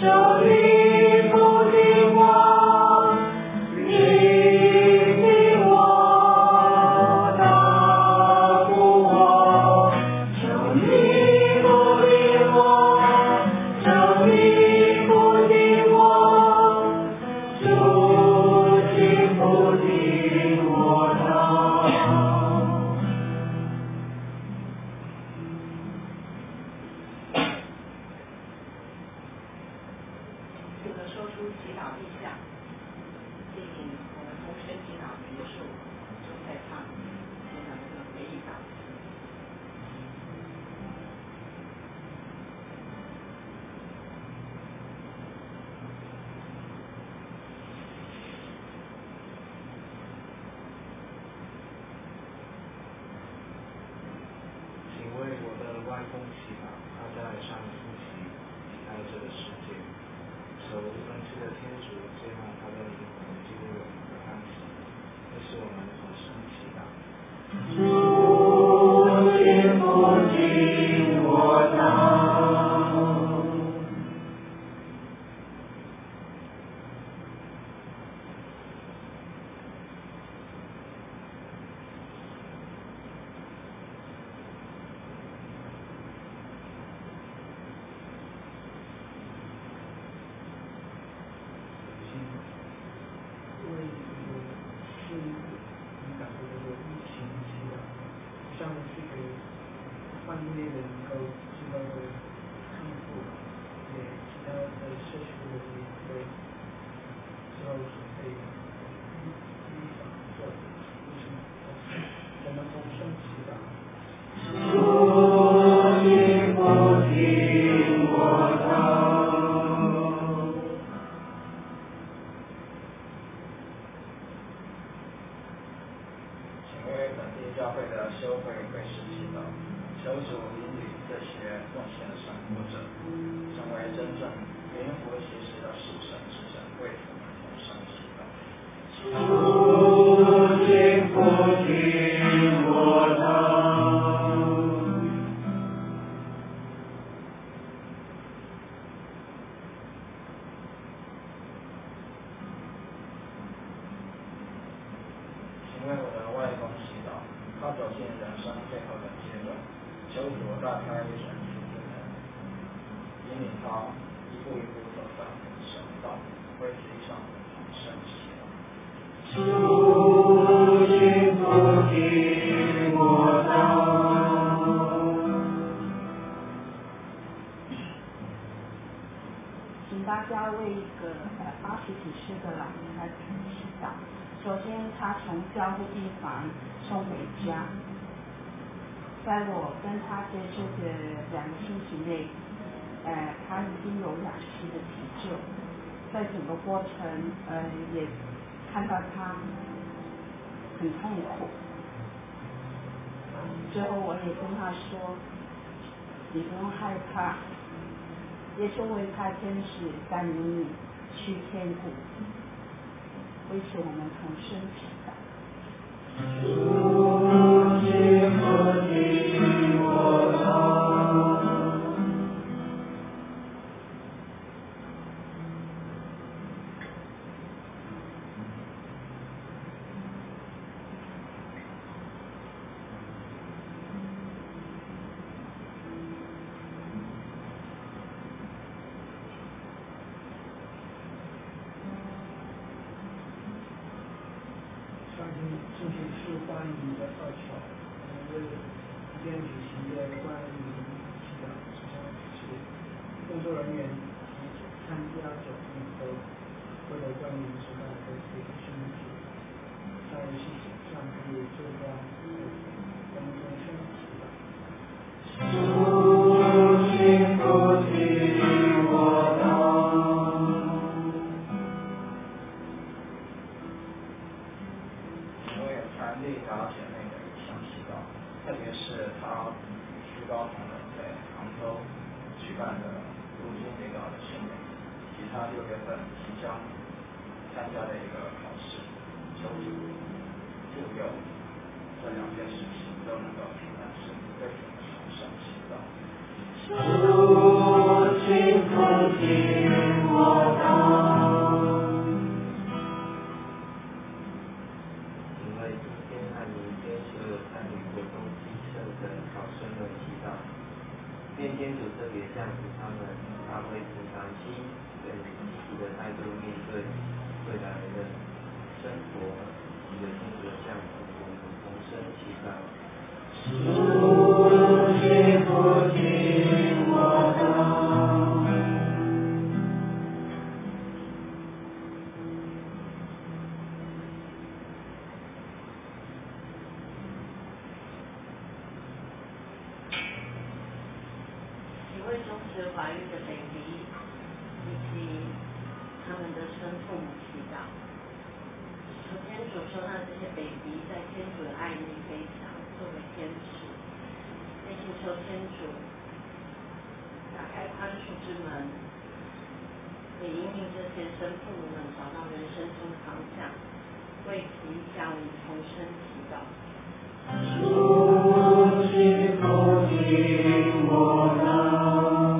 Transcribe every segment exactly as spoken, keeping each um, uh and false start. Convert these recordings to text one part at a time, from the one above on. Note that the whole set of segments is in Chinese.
请大家为一个呃八十几岁的老太太祈祷。首先，她从教会地方送回家，在我跟她接触的两个星期内，呃，她已经有氧气的急救，在整个过程，呃，也看到她很痛苦。最后，我也跟她说，你不用害怕。耶稣为他天使带领你去天国，为此我们同声祈祷。主基督听我祷。 这些是关于的二条，我们今天举行的关于祈祷，首先是工作人员及参加者们都为了关于时代的这个身体，在细节上可以做到我们同声祈祷。主请不听我祷。 传递他姐妹的一项祈祷，特别是他徐高同仁在杭州举办的陆军领导的训练，以及他六月份即将参加的一个考试，求主助佑这两件事情都能够平安顺利，为主的神圣祈祷。主请不听生祈祷。 主是不听我祷。 请为中时怀孕的 baby 以及他们的生父母祈祷。求天主收纳这些 baby 在天主的爱里飞翔，作为天使。也请求天主打开宽恕之门，也引领这些生父母们找到人生中的方向，为其向你重生祈祷。 主是不听我祷。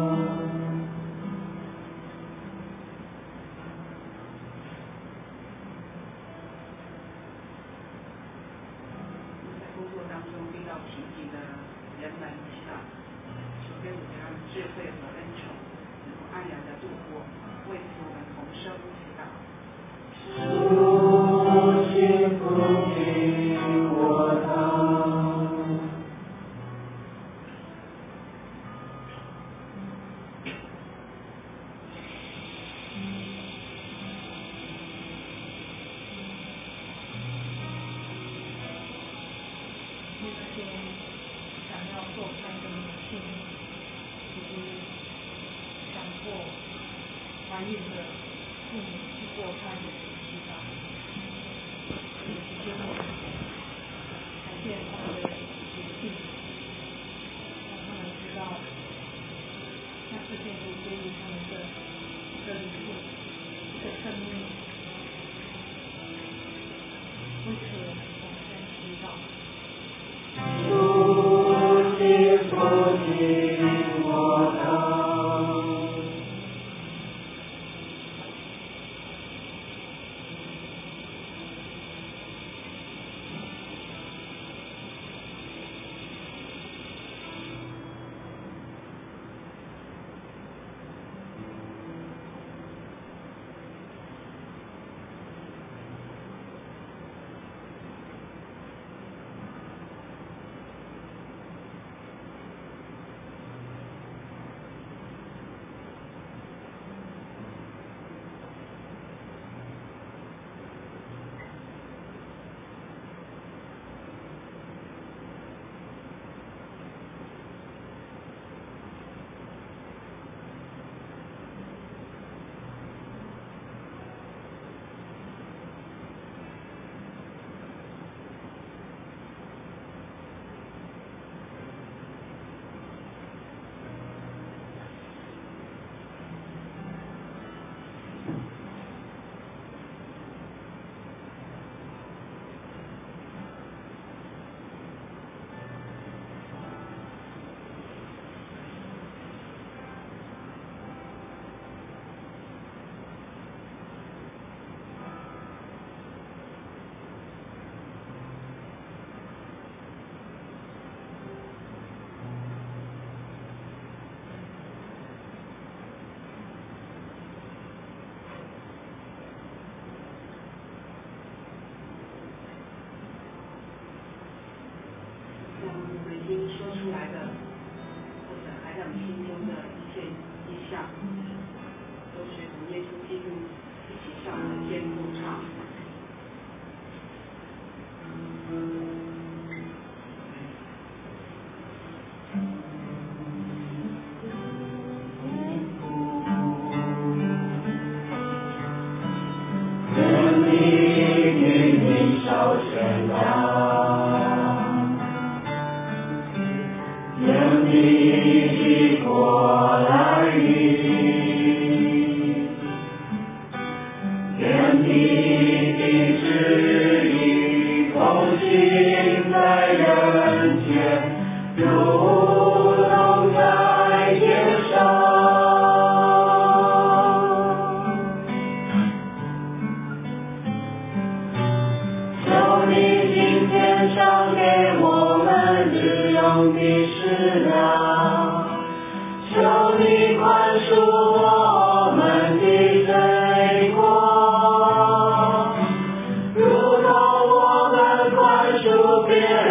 在工作当中遇到瓶颈的人们祈祷，求天主给他们智慧和恩宠，能够安然的度过，为此我们同声祈祷。 主是不听我祷。 那些想要堕胎的女性，以及想过怀孕的妇女去堕胎的祈祷，也是天主改变他们的决定，让他们知道，那是天主给予他们的一个礼物，一个生命。为此，我们先祈祷。 主是不听我祷。 我们已经说出来的，或者还在我们心中的一切意象，都随同耶稣基督一起向我们肩部唱。 人民云云烧宣扬，人民的国来临，人民的旨意奉行在人间，如同在天上。求你今天赏给我们日用的食粮，求你宽恕我们的罪过，如同我们宽恕别人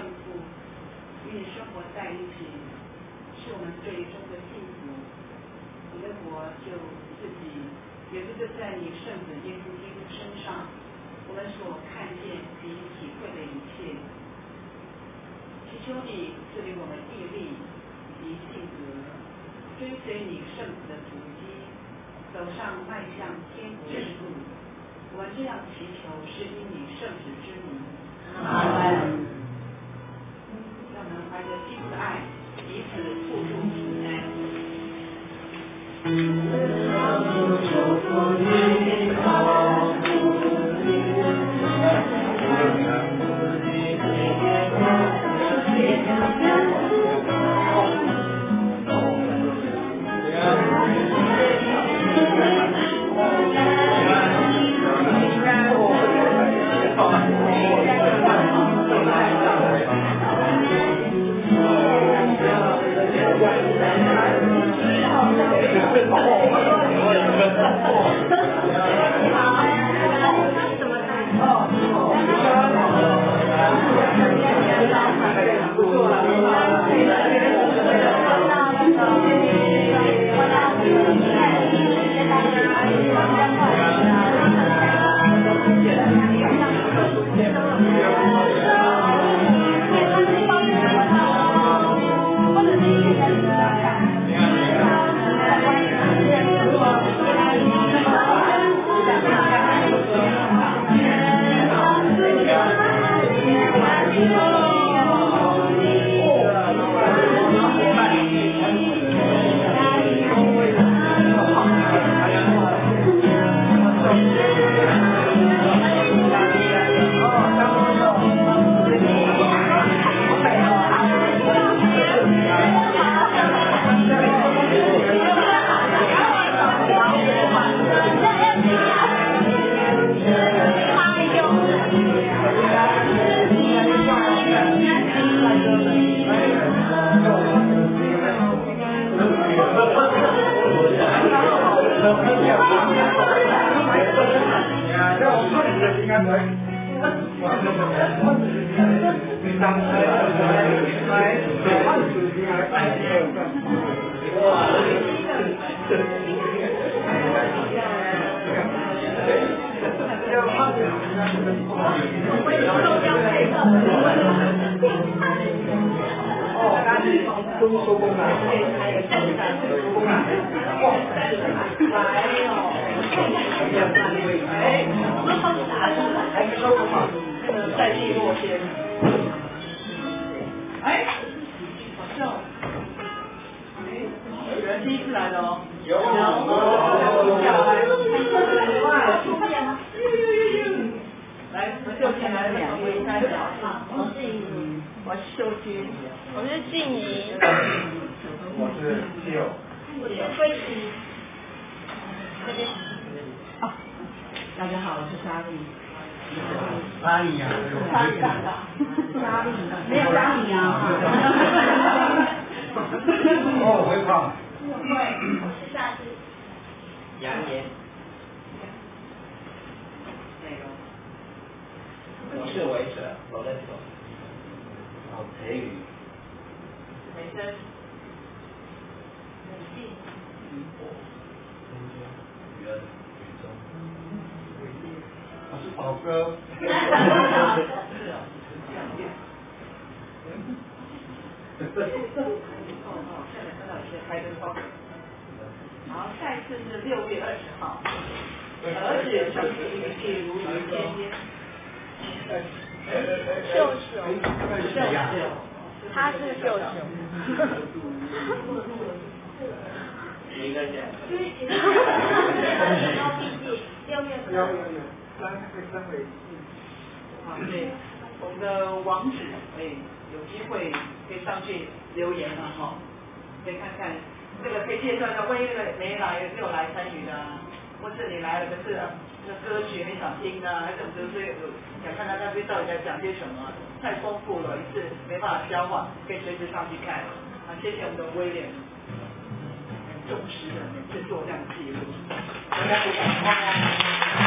圣父与你生活在一起，是我们最终的幸福。你的国就自己也是在你圣子耶稣基督身上，我们所看见及体会的一切。祈求你赐给我们毅力及性格，追随你圣子的足迹，走上迈向天国之路。我们这样祈求，是因你圣子之名。阿门。让我们怀着基督的爱，彼此互助平安。祝福你，保护你，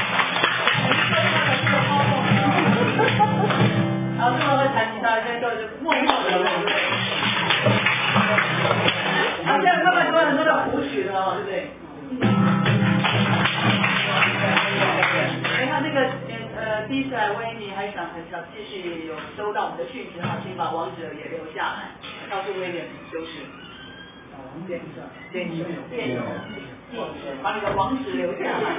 好，这么会弹吉他，现在做就们第一次来威尼，还想很想继续有收到我们的讯息哈，请把网址也留下来，告诉威廉就是电电邮电邮把你的网址留下来，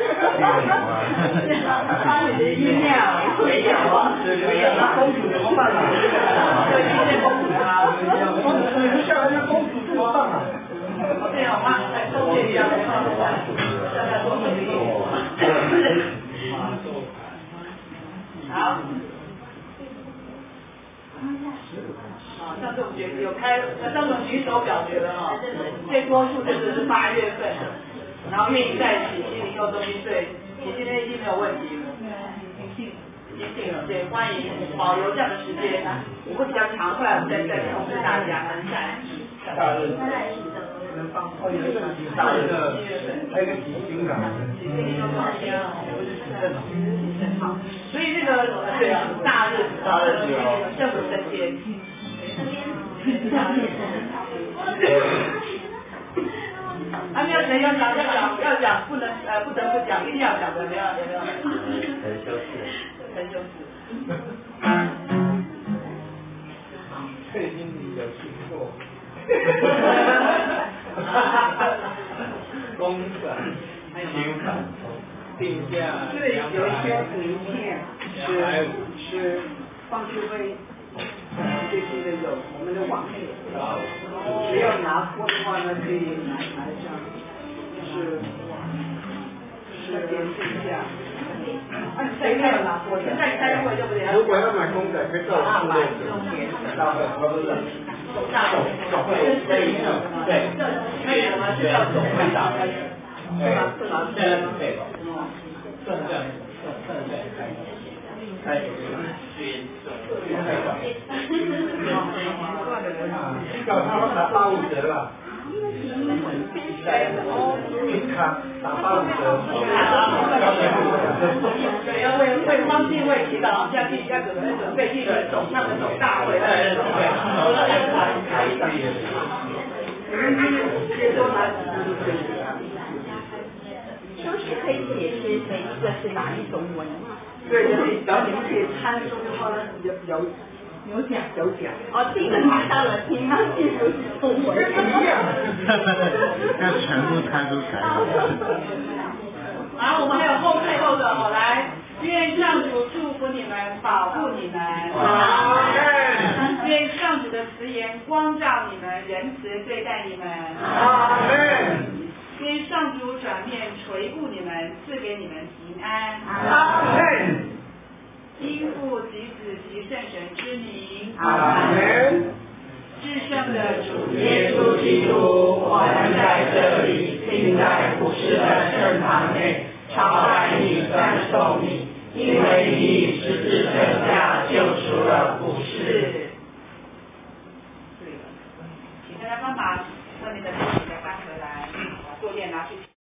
把你的 email 没有网址留下来，公主怎么办啊？对，今天公主啊，公主留下来，那公主怎么办啊？对啊，妈，来收件一下，大家多努力。好。啊，上次我们决有开，上次我们举手表决了哈，最多数就是八月份的，然后愿意在一起心灵幼中心，对，你今天已经没有问题了，已经已经定了，对，欢迎保留这样的时间，我会比较长，后来我们再再通知大家，可能下一期。 大日子，能放哦，有这个大日子，还有一个几星港， 几星都中心啊，好，所以那个对啊，大日子， 大日子哦， 政府升迁。还没有谁要讲要讲要讲不能呃不得不讲一定要讲的没有有没有？ 陈修士， 陈修士。 最近有听过。公转、新反定价两百，两百五是放学会最新的有我们的网页，只要拿货的话呢，可以拿拿一下，是是点定价。 谁没有拿货？现在开会对不对？ 如果要买公仔，可以到我们大会他不是大总总会对对， 那什么是叫总会长？ 对吧？现在是配吧？正正正正开开军军配吧？ 搞他打八五折了。平卡打八五折， 对，要为为方进位祈祷，下去要准备准备一个总他们总大会，对对对， 就是可以解释每一个是哪一种文化。 对对，然后你们可以参数的话呢，有有。有奖有奖哦，这个拿到了，听到这个是中文一样， 要全部参出来。 好，我们还有后最后的哦，来，愿上主祝福你们，保护你们。好，愿上主的慈言光照你们，仁慈对待你们。 阿门。 愿上主转面垂顾你们，赐给你们平安。 阿门。 因父及子及圣神之名， 阿门。 至圣的主耶稣基督，我们在这里，并在普世的圣堂内，朝拜你，赞颂你，因为你以十字架架救赎了普世。 对了，请大家帮忙把你的东西再搬回来，坐垫拿去。